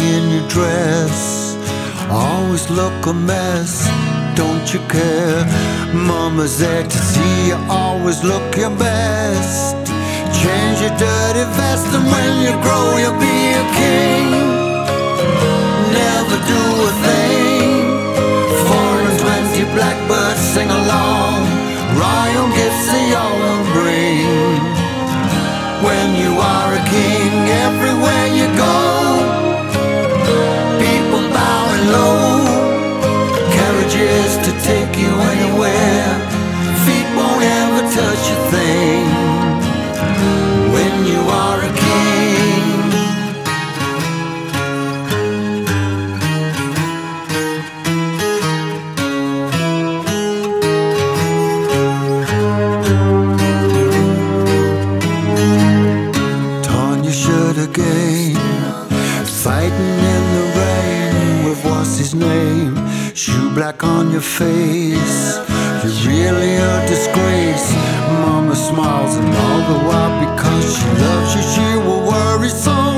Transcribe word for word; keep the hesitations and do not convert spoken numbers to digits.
in your dress. Always look a mess, don't you care? Mama's there to see you always look your best. Change your dirty vest and when you grow you'll be a king. Never do a thing. Four and twenty blackbirds sing along. Royal gifts they all will bring. When you are a king, everywhere you go, people bowing low. Carriages to take you anywhere. Feet won't ever touch a thing. When you are a king. Torn your shirt again, fighting in the rain with what's his name. Shoe black on your face, you're really a disgrace. Mama smiles and all the while because she loves you she will worry so